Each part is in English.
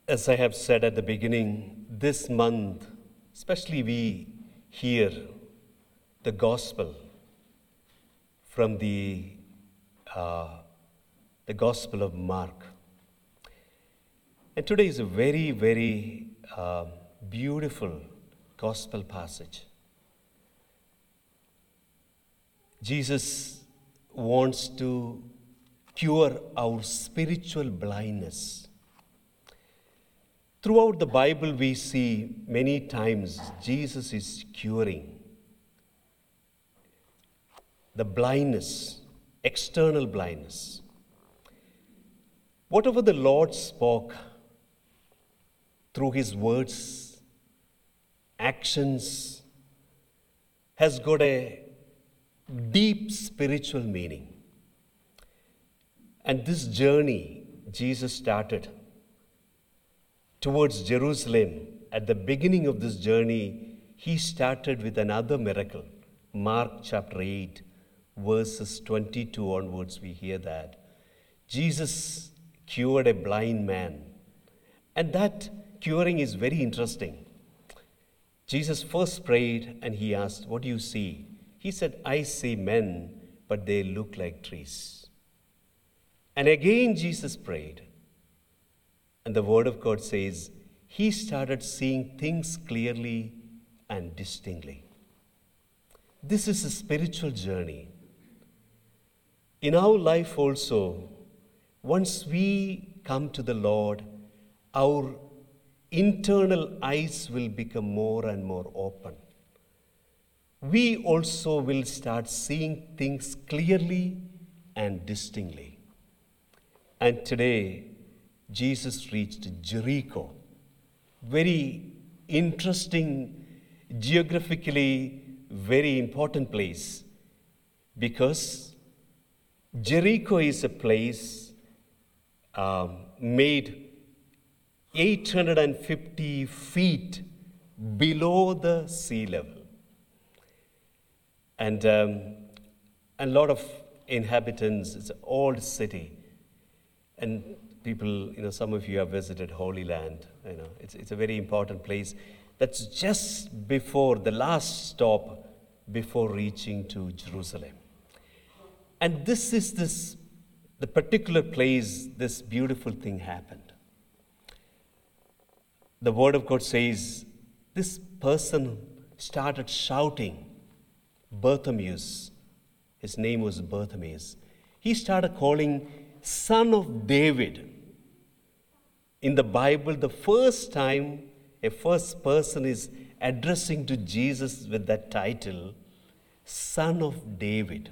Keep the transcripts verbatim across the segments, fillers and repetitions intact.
As I have said at the beginning, this month, especially we hear the gospel from the, uh, the Gospel of Mark. And today is a very, very uh, beautiful gospel passage. Jesus wants to cure our spiritual blindness. Throughout the Bible, we see many times Jesus is curing the blindness, external blindness. Whatever the Lord spoke through his words, actions, has got a deep spiritual meaning. And this journey Jesus started towards Jerusalem. At the beginning of this journey, he started with another miracle. Mark chapter eight, verses twenty-two onwards, we hear that. Jesus cured a blind man. And that curing is very interesting. Jesus first prayed and he asked, "What do you see?" He said, "I see men, but they look like trees." And again Jesus prayed. And the word of God says, he started seeing things clearly and distinctly. This is a spiritual journey. In our life also, once we come to the Lord, our internal eyes will become more and more open. We also will start seeing things clearly and distinctly. And today, Jesus reached Jericho, very interesting, geographically very important place, because Jericho is a place um, made eight hundred fifty feet below the sea level. And um, a lot of inhabitants, it's an old city. And people, you know, some of you have visited Holy Land. You know, it's, it's a very important place. That's just before the last stop before reaching to Jerusalem. And this is this, the particular place this beautiful thing happened. The Word of God says, this person started shouting, Bartimaeus, his name was Bartimaeus. He started calling, "Son of David." In the Bible, the first time a first person is addressing to Jesus with that title, Son of David.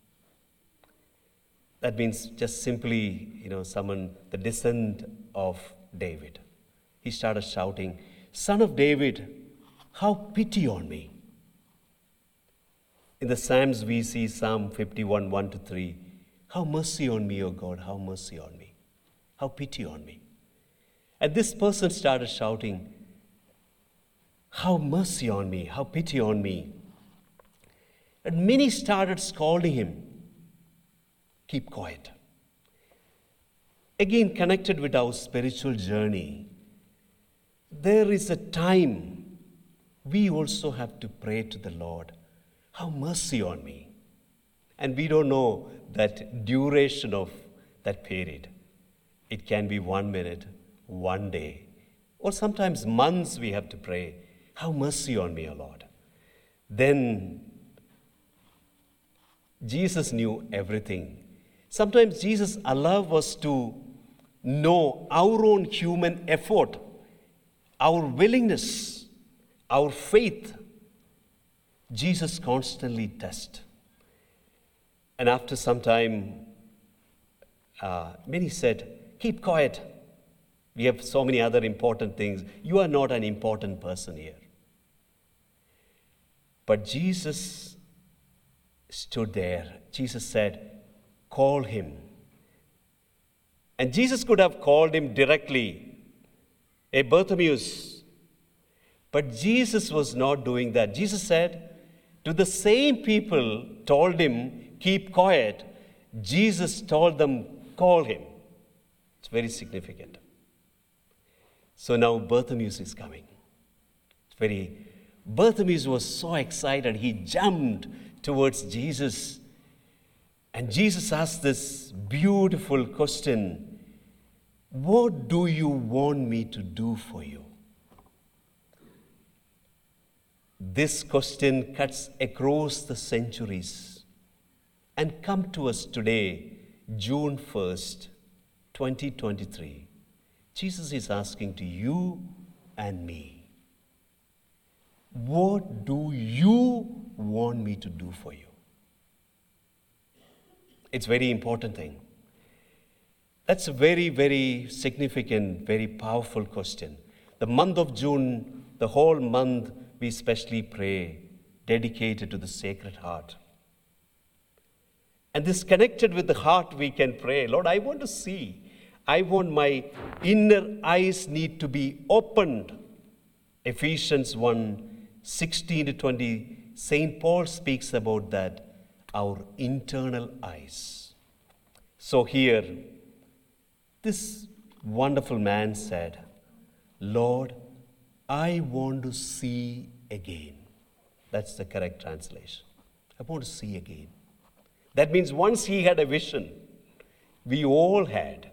That means just simply, you know, someone, the descendant of David. He started shouting, "Son of David, how pity on me." In the Psalms, we see Psalm fifty-one, one to three. "How mercy on me, O God, how mercy on me. How pity on me." And this person started shouting, "How mercy on me, how pity on me." And many started scolding him, "Keep quiet." Again, connected with our spiritual journey, there is a time we also have to pray to the Lord, "How mercy on me." And we don't know that duration of that period. It can be one minute, one day, or sometimes months we have to pray, "How mercy on me, O Lord." Then Jesus knew everything. Sometimes Jesus allows us to know our own human effort, our willingness, our faith. Jesus constantly tests. And after some time, uh, many said, "Keep quiet. We have so many other important things. You are not an important person here." But Jesus stood there. Jesus said, "Call him." And Jesus could have called him directly, "Hey, Bartimaeus." But Jesus was not doing that. Jesus said, to the same people told him, "Keep quiet." Jesus told them, "Call him." It's very significant. So now Bartimaeus is coming. It's very, Bartimaeus was so excited, he jumped towards Jesus. And Jesus asked this beautiful question, what do you want me to do for you? This question cuts across the centuries and come to us today, June first, twenty twenty-three. Jesus is asking to you and me, what do you want me to do for you? It's a very important thing. That's a very, very significant, very powerful question. The month of June, the whole month, we especially pray, dedicated to the Sacred Heart. And this connected with the heart, we can pray, Lord, I want to see. I want my inner eyes need to be opened. Ephesians one, sixteen to twenty, Saint Paul speaks about that, our internal eyes. So here, this wonderful man said, Lord, I want to see again. That's the correct translation. I want to see again. That means once he had a vision, we all had.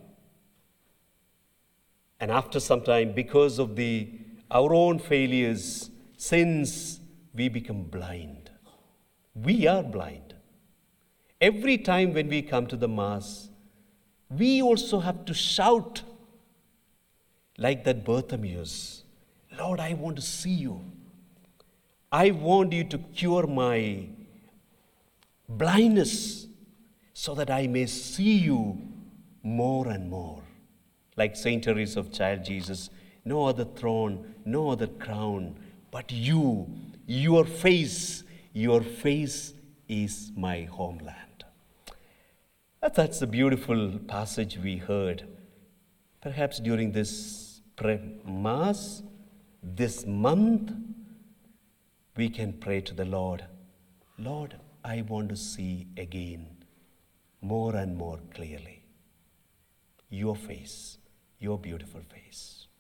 And after some time, because of the our own failures, sins, we become blind. We are blind. Every time when we come to the Mass, we also have to shout like that Bartimaeus, Lord, I want to see you. I want you to cure my blindness so that I may see you more and more. Like Saint Teresa of Child Jesus, no other throne, no other crown, but you, your face, your face is my homeland. That's a beautiful passage we heard. Perhaps during this Mass, this month, we can pray to the Lord, Lord, I want to see again, more and more clearly, your face, your beautiful face.